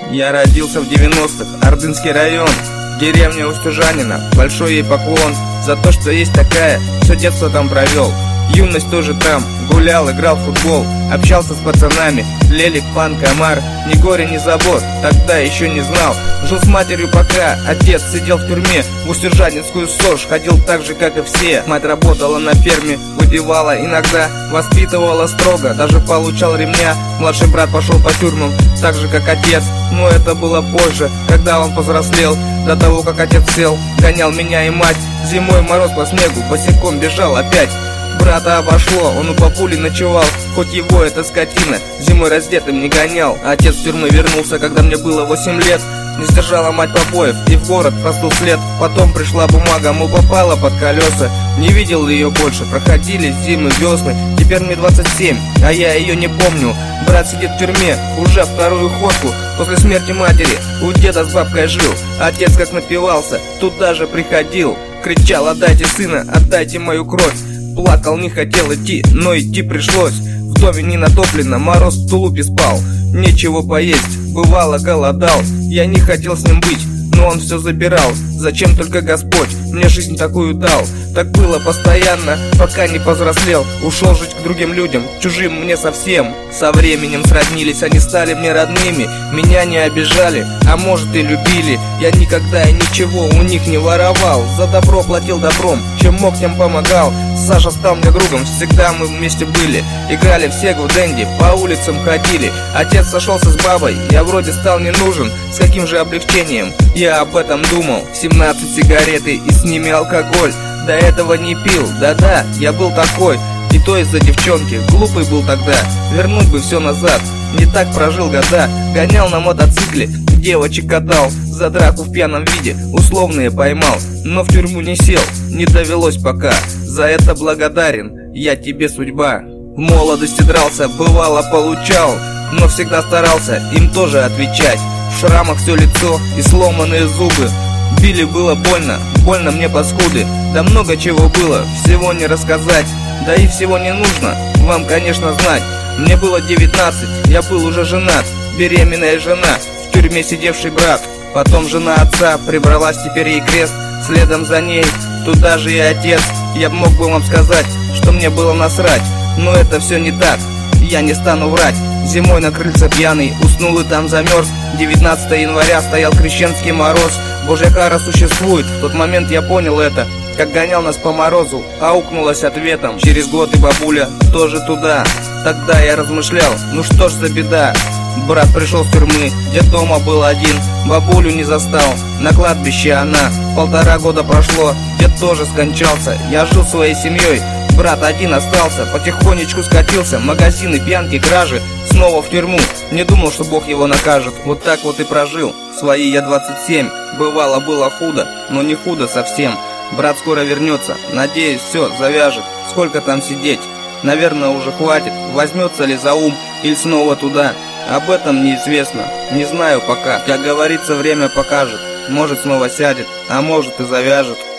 Я родился в 90-х, Ордынский район, деревня Устюжанина. Большой ей поклон за то, что есть такая, все детство там провел. Юность тоже там, гулял, играл в футбол, общался с пацанами, Лелик, Пан, Комар. Ни горя, ни забот, тогда еще не знал. Жил с матерью, пока отец сидел в тюрьме. В Устюжанинскую СОЖ ходил так же, как и все. Мать работала на ферме, выпивала иногда, воспитывала строго, даже получал ремня. Младший брат пошел по тюрьмам, так же, как отец. Но это было позже, когда он повзрослел. До того, как отец сел, гонял меня и мать. Зимой мороз по снегу, босиком бежал опять. Брата обошло, он у папули ночевал, хоть его эта скотина зимой раздетым не гонял. Отец с тюрьмы вернулся, когда мне было 8 лет. Не сдержала мать побоев, и в город простыл след. Потом пришла бумага, мол, попала под колеса. Не видел ее больше, проходили зимы, весны. Теперь мне 27, а я ее не помню. Брат сидит в тюрьме, уже вторую ходку. После смерти матери у деда с бабкой жил. Отец как напивался, туда же приходил. Кричал: отдайте сына, отдайте мою кровь. Плакал, не хотел идти, но идти пришлось. В доме не натоплено, мороз в тулупе спал. Нечего поесть, бывало голодал. Я не хотел с ним быть, но он все забирал. Зачем только Господь мне жизнь такую дал? Так было постоянно, пока не повзрослел. Ушел жить к другим людям, чужим мне совсем. Со временем сроднились, они стали мне родными. Меня не обижали, а может и любили. Я никогда и ничего у них не воровал. За добро платил добром, чем мог, тем помогал. Саша стал мне другом, всегда мы вместе были. Играли в Сегу, Дэнди, по улицам ходили. Отец сошелся с бабой, я вроде стал не нужен. С каким же облегчением я об этом думал. 17 сигареты и с ними алкоголь. До этого не пил, да-да, я был такой. И то из-за девчонки, глупый был тогда. Вернуть бы все назад, не так прожил года. Гонял на мотоцикле, девочек катал. За драку в пьяном виде условные поймал. Но в тюрьму не сел, не довелось пока. За это благодарен, я тебе, судьба. В молодости дрался, бывало получал, но всегда старался им тоже отвечать. В шрамах все лицо и сломанные зубы. Били, было больно, больно мне паскуды. Да много чего было, всего не рассказать. Да и всего не нужно вам, конечно, знать. Мне было 19, я был уже женат. Беременная жена, в тюрьме сидевший брат. Потом жена отца, прибралась, теперь ей крест. Следом за ней, туда же и отец. Я мог бы вам сказать, что мне было насрать, но это все не так, я не стану врать. Зимой на крыльце пьяный, уснул и там замерз. 19 января стоял крещенский мороз. Божья кара существует, в тот момент я понял это. Как гонял нас по морозу, аукнулась ответом. Через год и бабуля тоже туда. Тогда я размышлял, ну что ж за беда. Брат пришел с тюрьмы, дед дома был один. Бабулю не застал, на кладбище она. 1,5 года прошло, дед тоже скончался. Я жил своей семьей, брат один остался. Потихонечку скатился, магазины, пьянки, кражи. Снова в тюрьму, не думал, что Бог его накажет. Вот так вот и прожил, свои я 27. Бывало, было худо, но не худо совсем. Брат скоро вернется, надеюсь, все завяжет. Сколько там сидеть? Наверное, уже хватит. Возьмется ли за ум или снова туда? Об этом неизвестно, не знаю пока. Как говорится, время покажет. Может, снова сядет, а может и завяжет.